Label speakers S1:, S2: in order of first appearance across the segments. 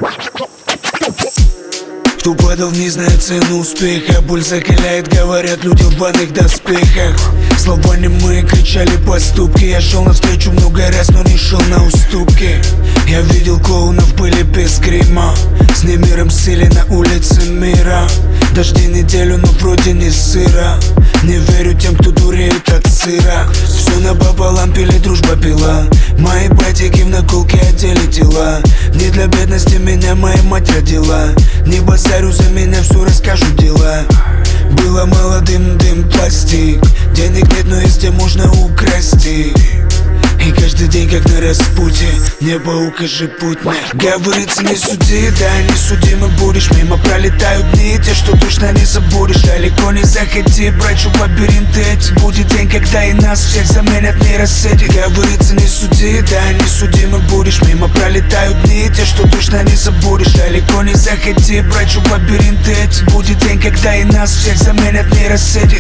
S1: Кто падал, не знает цену успеха. Боль закаляет, говорят люди в рваных доспехах. Слова немые, кричали поступки. Я шел навстречу много раз, но не шел на уступки. Я видел клоунов, были без грима. С немиром сели на улице мира. Дожди неделю, но вроде не сыро. Не верю тем, кто дуреет от сыра. Все напополам пили, дружба пила. Мои братики в наколке одели тела. Не для бедности меня моя мать родила. Не базарю за меня, все расскажу дела. Было молодым дым пластик. Денег нет, но есть где можно украсть. И каждый день как на распутье. Небо укажи путь мне. Говорится, не суди, да не судимый будешь. Мимо пролетают дни, те, что точно не забудешь. Далеко не заходи, брачу лабиринты эти. Будет день, когда и нас всех заменят нейросети. Говорится, не суди, да не судимый будешь. Мимо пролетают дни, те, что точно не забудешь. Далеко не заходи, брачу лабиринты эти. Будет день, когда и нас всех заменят нейросети.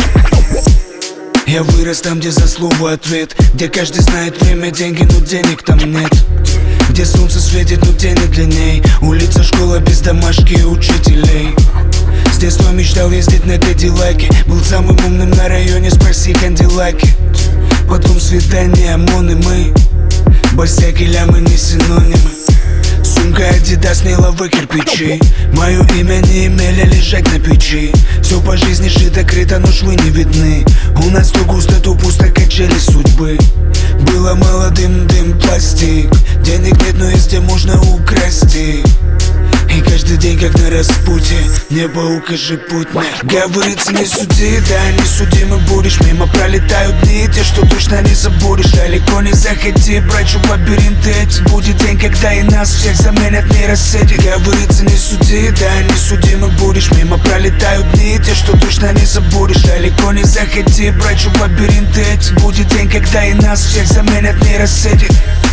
S1: Я вырос там, где за слово ответ. Где каждый знает время, деньги, но денег там нет. Где солнце светит, но денег длинней. Улица, школа без домашки и учителей. С детства мечтал ездить на Кадиллаке. Был самым умным на районе, спроси Кандилаки. Потом свидания, ОМОН и мы. Босяки, лямы не синонимы. Сумка Адидас, меловые кирпичи. Мое имя не имели лежать на печи. Все по жизни шито, крыто, но швы не видны. У нас то густо, то пусто, качели судьбы. Было молодым дым пластик. Денег нет, но есть где можно украсть. И каждый день как на распутье. Небо укажи путь мне. Говорится, не суди, да не судимый будешь. Мимо пролетают дни, те, что точно не забудешь. Далеко не заходи, брачу лабиринты эти. Будет день, когда и нас всех заменят нейросети. Говорится, не суди, да не судимый будешь. Мимо пролетают дни, те, что точно не забудешь. Далеко не заходи, брачу лабиринты эти. Будет день, когда и нас всех заменят нейросети.